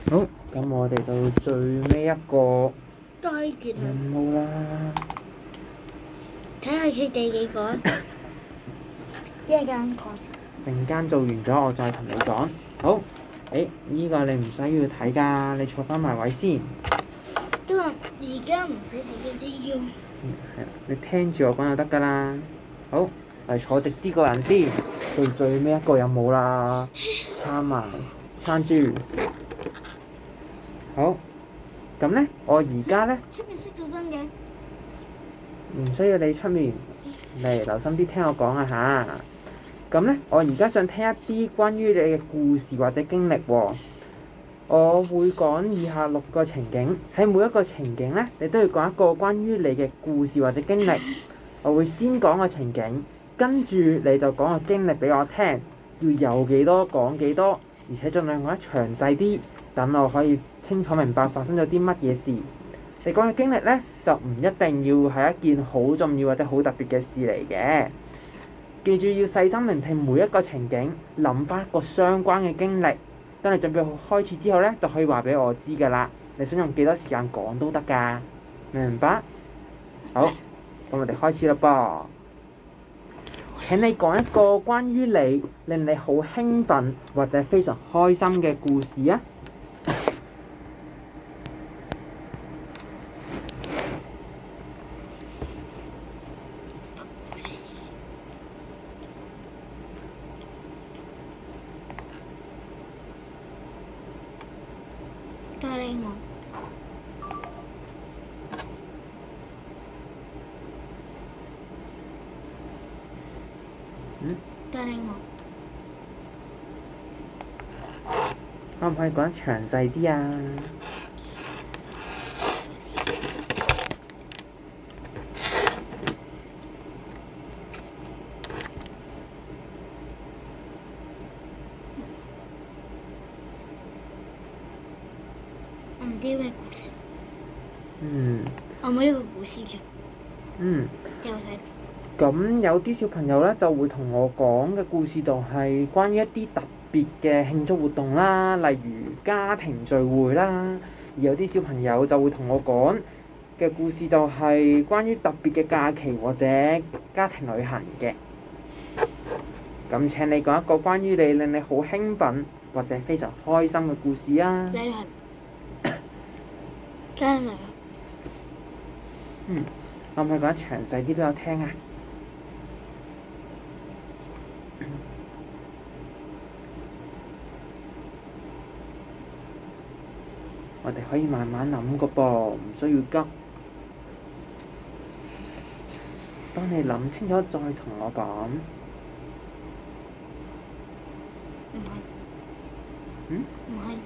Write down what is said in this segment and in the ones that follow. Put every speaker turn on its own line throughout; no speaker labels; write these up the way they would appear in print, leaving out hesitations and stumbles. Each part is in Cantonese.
好，咁我哋到最尾一個
再見啦，
任務啦。
睇下佢哋幾個啊！一陣講先。
陣間做完咗，我再同你講。好，呢個你唔需要睇㗎，你坐翻埋位先。
因為而家唔使睇嗰啲要。
係啦，你聽住我講就得㗎啦。好，嚟坐直啲個人先，到最尾一個任務啦。撐住。好，咁咧，我而家咧
出面熄咗燈嘅。
唔需要你出面嚟，留心啲聽我講啊吓。咁咧，我而家想聽一啲關於你嘅故事或者經歷喎。我會講以下6個情景，喺每一個情景咧，你都要講一個關於你嘅故事或者經歷。我會先講個情景，跟住你就講個經歷俾我聽，要有幾多講幾多，而且盡量講得詳細啲，等我可以清楚明白發生咗啲乜嘢事。你講嘅經歷咧，就唔一定要係一件好重要或者好特別嘅事嚟嘅。記住要細心聆聽每一個情景，諗翻一個相關嘅經歷。當你準備好開始之後咧，就可以話俾我知㗎啦。你想用幾多時間講都得㗎，明白？好，咁我哋開始啦噃。請你講一個關於你令你好興奮或者非常開心嘅故事啊！
哆啦 A 夢。哆啦 A 夢。
可唔可以講得詳細啲啊？
唔知咩故事。我冇一個故事嘅。掉晒。
咁有啲小朋友咧就會同我講嘅故事就係關於一啲特別嘅慶祝活動啦，例如家庭聚會啦。而有啲小朋友就會同我講嘅故事就係關於特別嘅假期或者家庭旅行嘅。咁請你講一個關於你令你好興奮或者非常開心嘅故事啊！
旅行。家庭旅行。
可唔可以講得詳細啲俾我聽啊？我哋可以慢慢諗個噃，唔需要急。當你諗清楚再同我講。
唔係。唔係。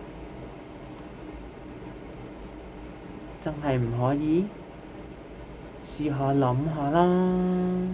真係唔可以？試下諗下啦。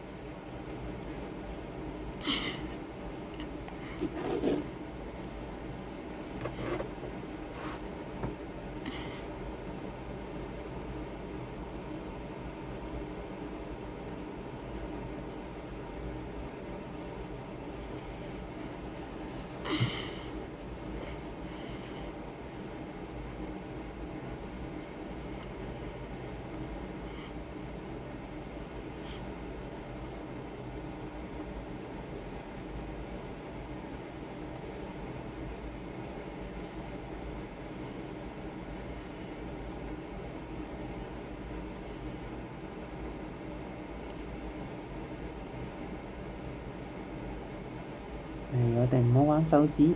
我哋唔好玩手指，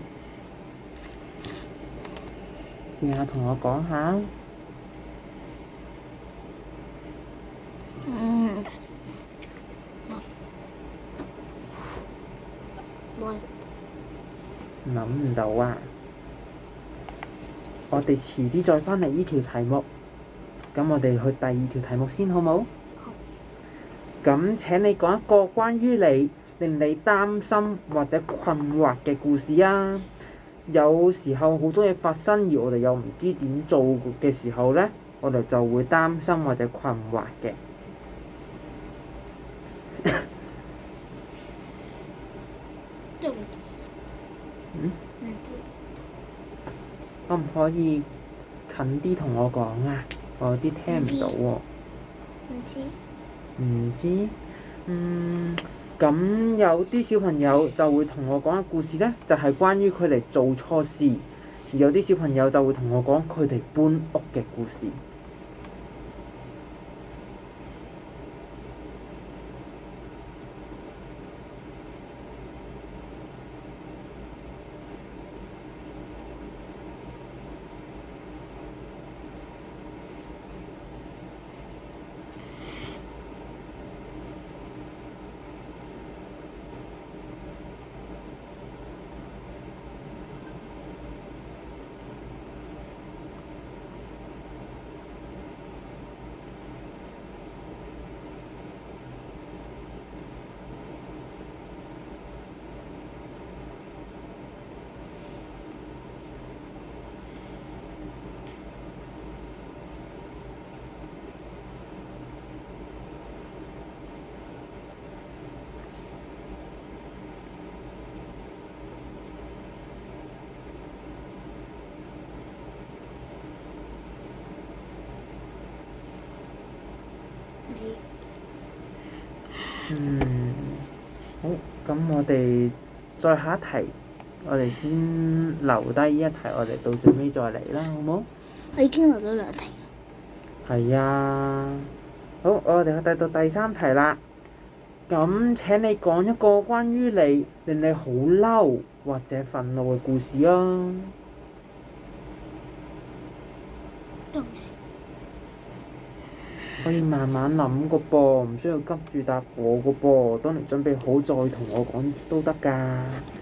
試下同我講下。
冇。
諗唔到啊！我哋遲啲再返嚟呢條題目。咁我哋去第2條題目先，好冇？
好。
咁請你講一個關於你令你擔心或者困惑嘅故事啊！有時候好多嘢發生，而我哋又唔知點做嘅時候咧，我哋就會擔心或者困惑嘅。
都唔知。唔知。
可唔可以近啲同我講啊？我有啲聽唔到喎。
唔知。
唔知。咁有啲小朋友就會同我講嘅故事呢，就係關於佢哋做錯事；而有啲小朋友就會同我講佢哋搬屋嘅故事。好，咁我哋再下一題，我哋先留低呢一題，我哋到最尾再嚟啦，好冇？
我已經留咗兩題。
係啊，好，我哋去到第3題啦。咁請你講一個關於你令你好嬲或者憤怒嘅故事啊。可以慢慢諗個噃，唔需要急住答我個噃。當你準備好再同我講都得㗎。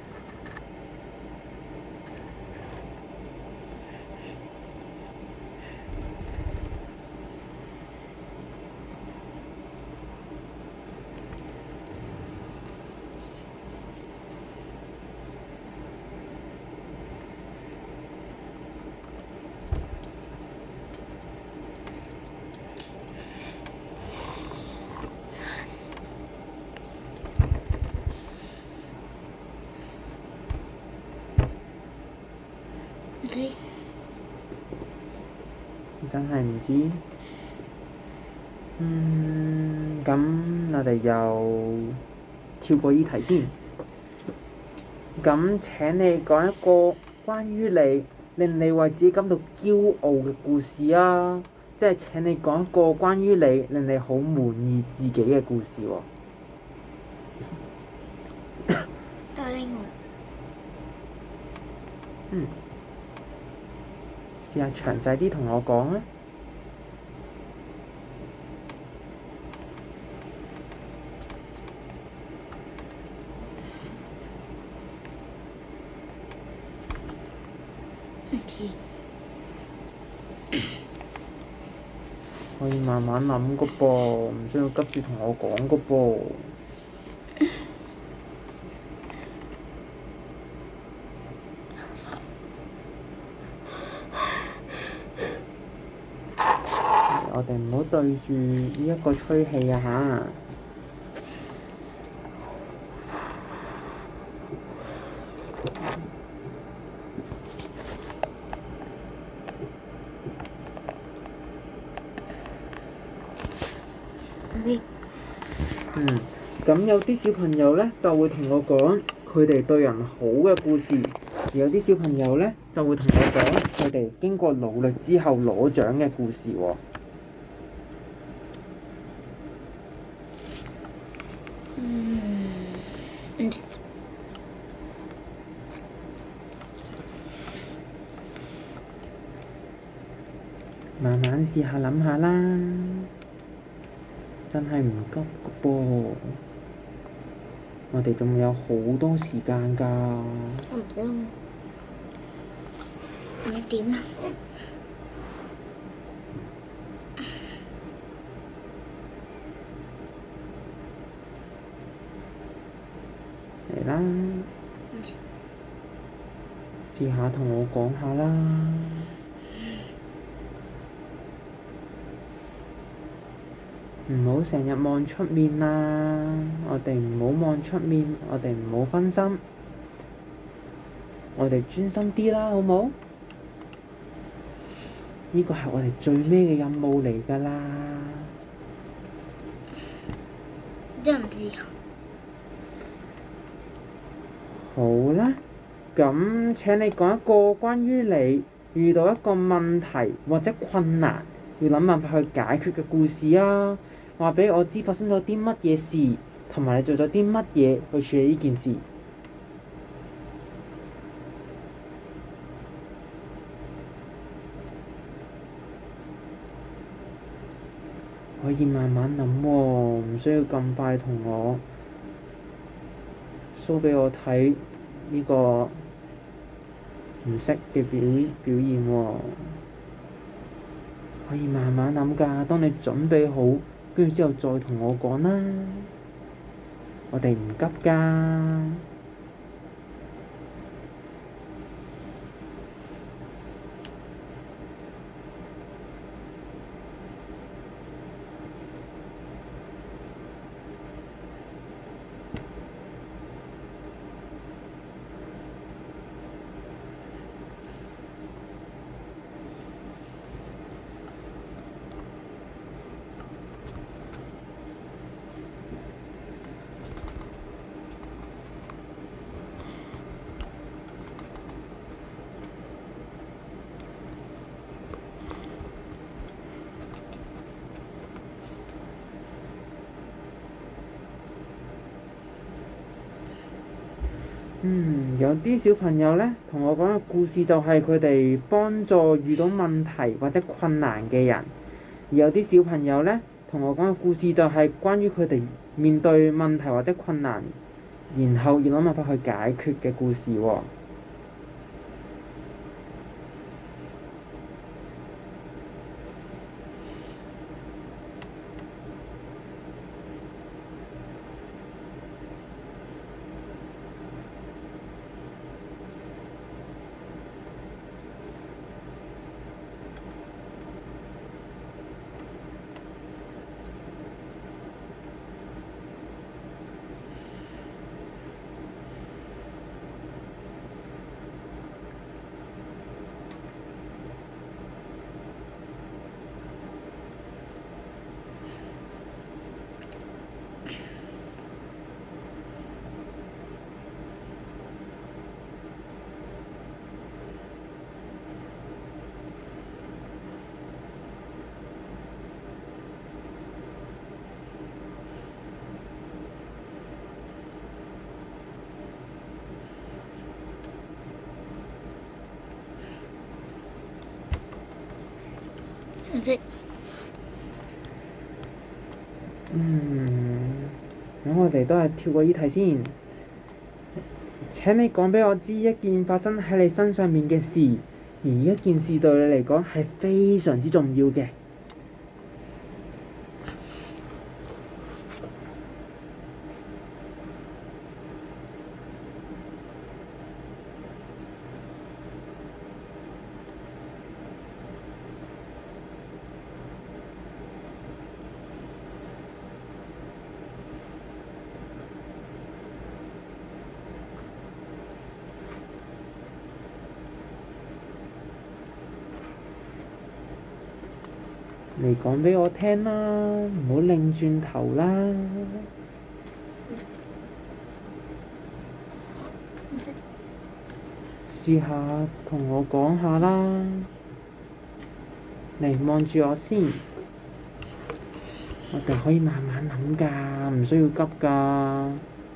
真係唔知。咁我哋又跳過依題先。咁請你講一個關於你令你為自己感到驕傲嘅故事啊！即係請你講一個關於你令你好滿意自己嘅故事喎。
大檸檬。
試下詳細啲同我講啊！
唔知。
可以慢慢諗個噃，唔需要急住同我講個噃。我哋唔好對住呢一個吹氣啊嚇！咁有啲小朋友呢，就會同我講佢哋對人好嘅故事，而有啲小朋友呢，就會同我講佢哋經過努力之後攞獎嘅故事喎。慢慢試下諗下啦，真係唔急個噃，我哋仲有好多時間㗎。
我唔知你點啊？
嚟啦，試下同我講下啦。唔好成日望出面啦，我哋唔好望出面，我哋唔好分心，我哋專心啲啦，好冇？ 呢個係我哋最尾嘅任務嚟㗎啦。
真唔知。
好啦，咁請你講一個關於你遇到一個問題或者困難，要諗辦法去解決嘅故事啊！話俾我知發生咗啲乜嘢事，同埋你做咗啲乜嘢去處理呢件事。可以慢慢諗喎，唔需要咁快同我 show 俾我睇呢個唔識嘅表現喎。可以慢慢諗㗎，當你準備好，跟住之後再同我講啦。我哋唔急㗎。有啲小朋友呢，同我講嘅故事就係佢哋幫助遇到問題或者困難嘅人；而有啲小朋友呢，同我講嘅故事就係關於佢哋面對問題或者困難，然後要諗辦法去解決嘅故事喎。
唔識。
咁我哋都係跳過呢題先。請你講俾我知一件發生喺你身上面嘅事，而一件事對你嚟講係非常之重要嘅。你講俾我聽啦，唔好擰轉頭啦。
唔識。
試下同我講下啦。嚟望住我先，我哋可以慢慢諗㗎，唔需要急㗎。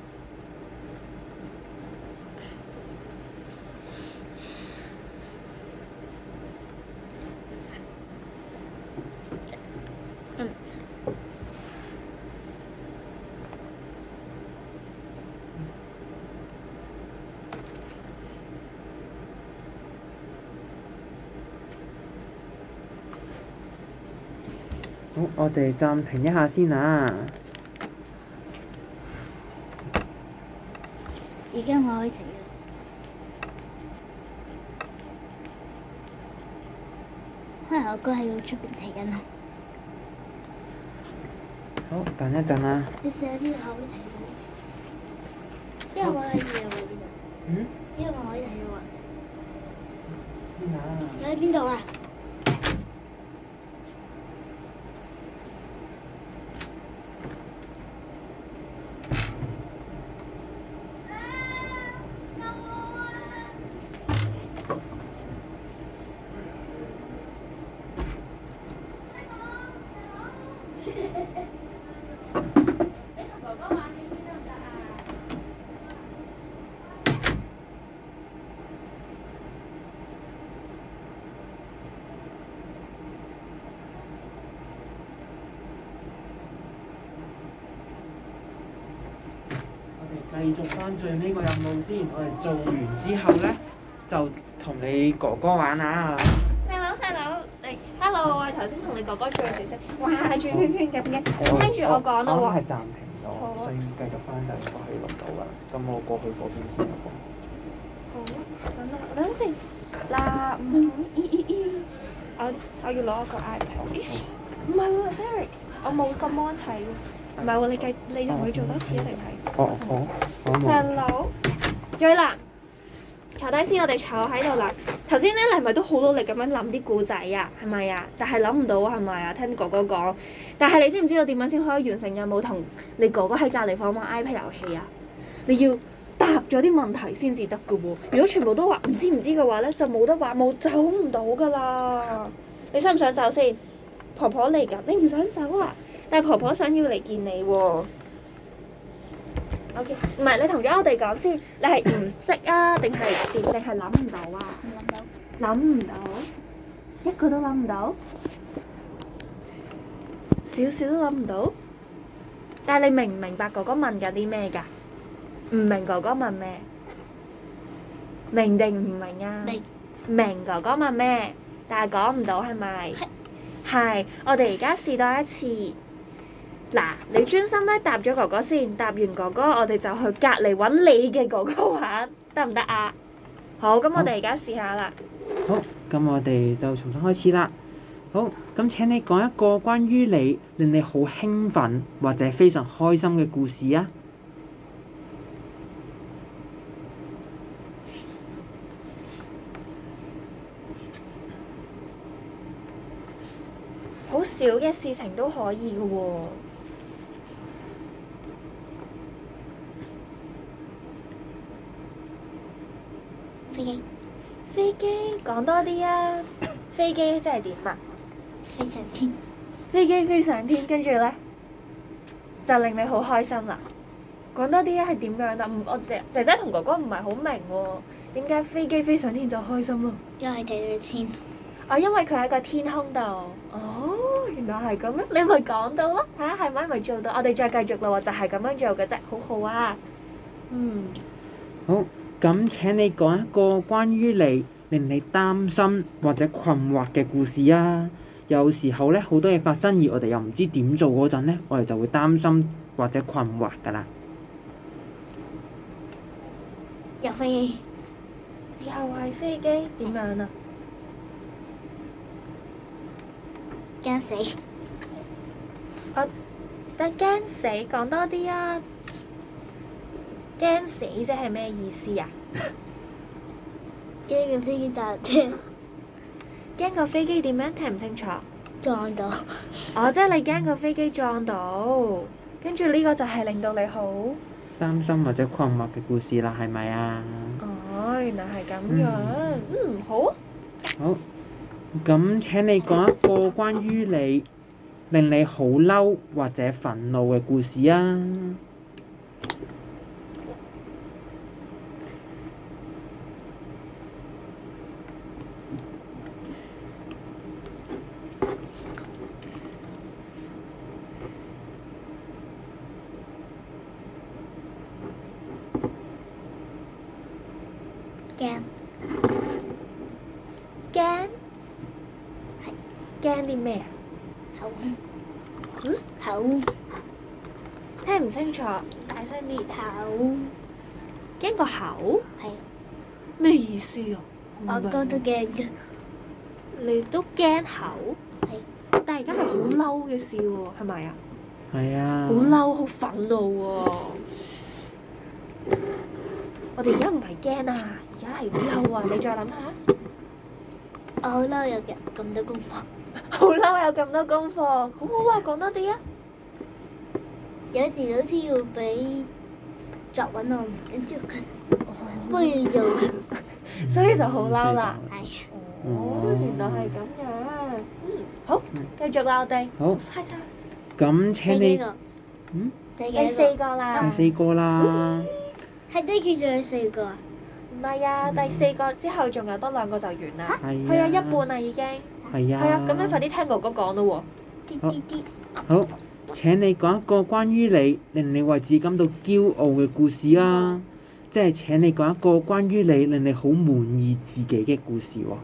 好，我哋暫停一下先啊。
而家我可以停啦。可能我哥喺出邊睇緊咯。
好，等一陣啊。
你試下呢度可以睇到，因為我喺呢度。因為我可以睇到啊。
邊啊？
你喺邊度啊？
繼續翻最尾個任務先。我哋做完之後咧，就同你哥哥玩啊！
細佬，hello，我係頭先同你哥哥做嘅程式，哇，轉圈圈咁嘅，聽住我講啦喎。
啱係暫停咗，所以繼續翻就應該可以錄到噶啦。咁我過去嗰邊先啦喎。
好，等陣先。嗱，我要攞個 iPad。唔係喎，Derek，我冇個 mon 睇喎。唔係喎，你同佢做多次一定係？細佬，最難。坐低先，我哋坐喺度啦。頭先咧，你係咪都好努力咁樣諗啲故仔啊？係咪啊？但係諗唔到係咪啊？聽哥哥講。但係你知唔知道點樣先可以完成任務同你哥哥喺隔離房玩 iPad 遊戲啊？你要答咗啲問題先至得㗎喎。如果全部都話唔知嘅話咧，就冇得玩，走唔到㗎啦。你想唔想走先？婆婆嚟㗎，你唔想走啊？但係婆婆想要嚟見你喎。O.K. 唔係，你同咗我哋講先，你係唔識啊，定係點？定係諗唔到啊？諗唔到，一個都諗唔到，少少都諗唔到。但係你明唔明白哥哥問緊啲咩㗎？唔明哥哥問咩？明定唔明啊？明哥哥問咩？但係講唔到係咪？係，我哋而家試多一次。嗱，你專心咧答咗哥哥先，答完哥哥，我哋就去隔離揾你嘅哥哥玩，得唔得啊？好，咁我哋而家試下啦。
好，咁我哋就重新開始啦。好，咁請你講一個關於你令你好興奮或者非常開心嘅故事啊！
好少嘅事情都可以嘅喎。飛機講多啲啊！飛機即係點啊？飛上天。飛機飛上天，跟住咧就令你好開心啦。講多啲啊，係點樣啊？我姐姐同哥哥唔係好明喎，點解飛機飛上天就開心咯？因為睇到天。因為佢喺個天空度。原來係咁樣，你咪講到咯，睇下係咪做到？我哋再繼續咯喎，就係咁樣做嘅啫，好好啊。
好，咁請你講一個關於你令你擔心或者困惑嘅故事啊！有時候咧，好多嘢發生而我哋又唔知點做嗰陣咧，我哋就會擔心或者困惑㗎啦。
又飛機，又係飛機，點樣啊？驚死！但驚死，講多啲啊！驚死即係咩意思啊？驚個飛機炸車。驚個飛機點樣？聽唔清楚。撞到。即係你驚個飛機撞到，跟住呢個就係令到你好
擔心或者困惑嘅故事啦，係咪啊？
原來係咁樣。好。
好，咁請你講一個關於你令你好嬲或者憤怒嘅故事啊！
驚驚啲咩啊？口聽唔清楚，大聲啲。驚個口？係。咩意思啊？我哥都驚㗎。你都驚口？係。但係而家係好嬲嘅事喎，係咪啊？
係啊。
好嬲，好憤怒喎！我哋而家唔係驚啊，而家係嬲啊！你再諗下。我好嬲，有咁多功課。好嬲，有咁多功課，好好啊！講多啲啊！有時老師要俾作文，我唔想做嘅，不要做嘅，所以就好嬲啦。係。原來係咁樣。好，繼續啦，我哋。
好。
開心。
咁請你。
第四個啦。
第四個啦。
係都叫做4個啊？唔係啊，第4個之後仲有多2個就完啦。係啊，一半啦已經。
係啊。
係啊，咁你快啲聽哥哥講咯喎。
好， 請你講一個關於你令你為自己感到驕傲嘅故事啊！即係請你講一個關於你令你好滿意自己嘅故事喎。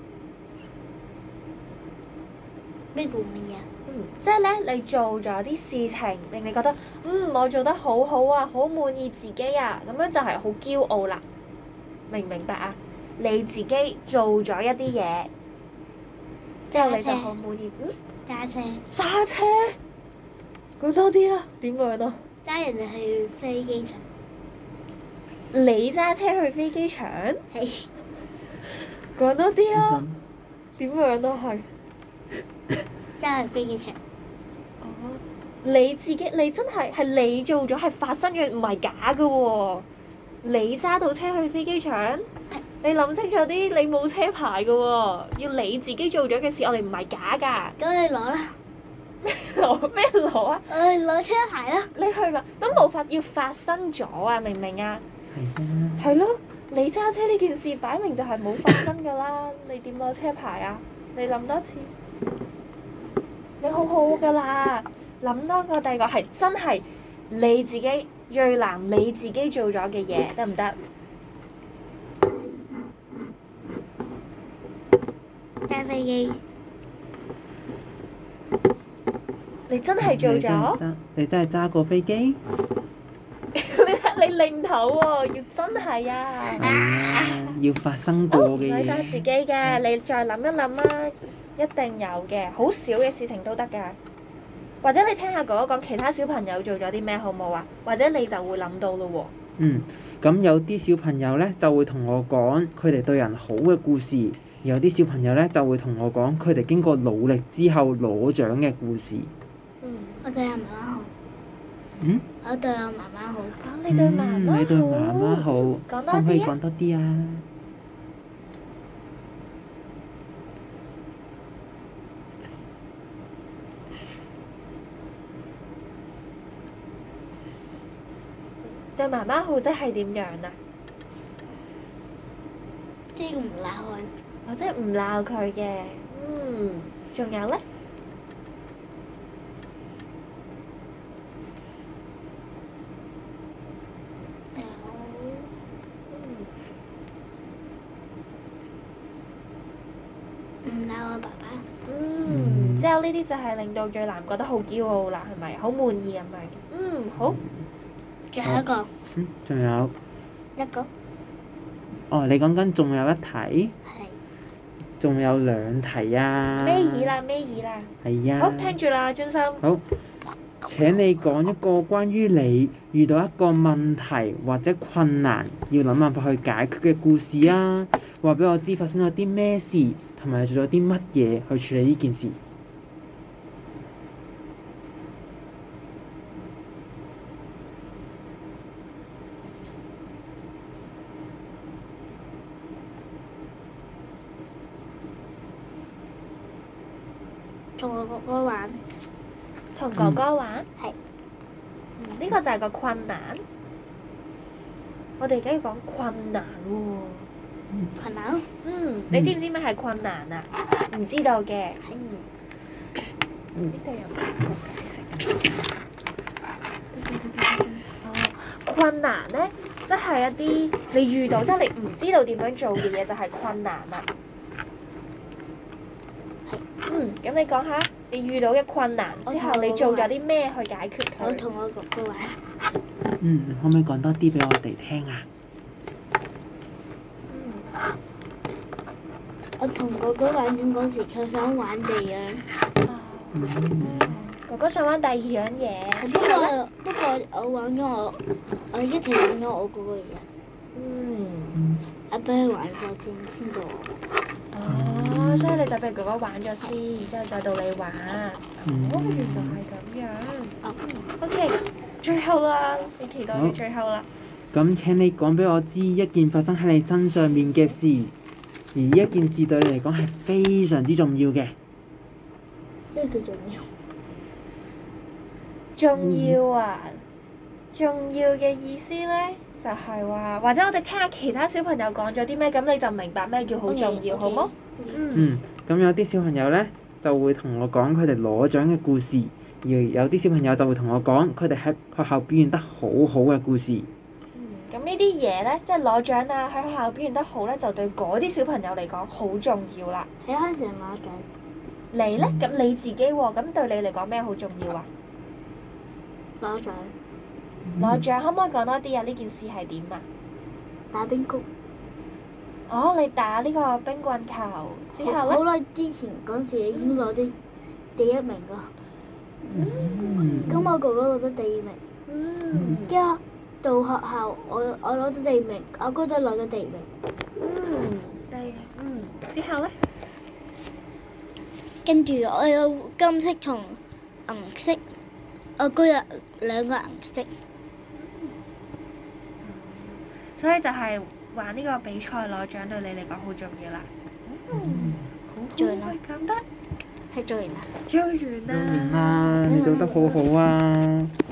咩叫咩啊？
即係咧，你做咗啲事情令你覺得，我做得好好啊，好滿意自己啊，咁樣就係好驕傲啦。明唔明白啊？你自己做咗一啲嘢，之後你就好滿意。
揸車。
揸車？講多啲啊！點樣啊？
揸人哋去飛機場。
你揸車去飛機場？
係。
講多啲啊！點樣啊？係。
揸去飛機場。
你自己，你真係你做咗，係發生嘅，唔係假㗎喎。你揸到車去飛機場？你諗清楚啲，你冇車牌㗎喎，要你自己做咗嘅事，我哋唔係假㗎。
咁你攞啦。
咩攞啊？
我哋攞車牌啦。
你去攞都冇法，要發生咗啊！明唔明啊？係咯，你揸車呢件事擺明就係冇發生㗎啦，你點攞車牌啊？你諗多次，你好好㗎啦，諗多個第二個係真係你自己最難你自己做咗嘅嘢，得唔得？
揸飛機。
你真係做咗？
你真係揸過飛機？
你擰頭喎，要真係啊！
要發生過嘅嘢。
唔使揸自己嘅，你再諗一諗啊，一定有嘅，好少嘅事情都得㗎。或者你聽下哥哥講其他小朋友做咗啲咩好冇啊？或者你就會諗到咯喎。
咁有啲小朋友咧就會同我講佢哋對人好嘅故事，有啲小朋友咧就會同我講佢哋經過努力之後攞獎嘅故事。
我對阿媽媽好。我對我媽媽好。
你對媽媽好。
你對媽媽好。
講多啲啊。
可唔可以講多啲啊？
對媽媽好即係點樣啊？
即係唔鬧佢。
我即係唔鬧佢嘅。仲有咧？
唔鬧我爸爸。
之後呢啲就係令到最男覺得好驕傲啦，係咪？好滿意咁樣。好。
最後一個。
仲有。
一個。
哦，你講緊仲有一題？
係。
仲有兩題啊！
尾二啦。
係啊。
好，聽住啦，專心。
好。請你講一個關於你遇到一個問題或者困難，要諗辦法去解決嘅故事啊！話俾我知發生咗啲咩事，同埋做咗啲乜嘢去處理呢件事。
同我哥哥玩。
同哥哥玩？
係。
呢個就係個困難。我哋而家要講困難喎。
困難？
你知唔知咩係困難啊？唔知道嘅。呢度有個解釋。困難咧，即係一啲你遇到，即係你唔知道點樣做嘅嘢，就係困難啦。咁你講下你遇到嘅困難之後，你做咗啲咩去解決佢？
我同我哥哥玩。
可唔可以講多啲俾我哋聽啊？
我同哥哥玩緊嗰時，佢想玩第二樣。
哥哥想玩第二樣嘢。
不過我玩咗我一齊玩咗我嗰個人。我俾佢玩晒先到我。
所以你就俾哥哥玩咗先，然之後再到你玩。原來係咁樣。OK，最後啦，你期待嘅最後啦。
咁請你講俾我知一件發生喺你身上面嘅事，而呢一件事對你嚟講係非常之重要嘅。
咩叫重要？
重要啊！重要嘅意思咧，就係話，或者我哋聽下其他小朋友講咗啲咩，咁你就明白咩叫好重要，好冇？
咁有啲小朋友咧就會同我講佢哋攞獎嘅故事， 而有啲小朋友就會同我講，佢哋喺學校表現得好好嘅故事。
咁呢啲嘢咧，即係攞獎啊，喺學校表現得好咧，就對嗰啲小朋友嚟講好重要啦。
喺康城攞獎。
你咧？咁你自己喎？咁對你嚟講咩好重要啊？
攞獎。
攞獎，可唔可以講多啲啊？呢件事係點啊？
打冰谷。
哦，你打呢個冰棍球之後咧？
好耐之前嗰時已經攞啲第一名㗎。咁我哥哥攞咗第二名。之後到學校，我攞咗第二名，我哥都攞咗第二名。
之後咧？
跟住我有金色同銀色，我哥有2個銀色。
所以就係玩呢個比賽攞獎對你嚟講好重要啦。
做完啦。
咁得。
係做完啦。
做完啦。
你做得好好啊！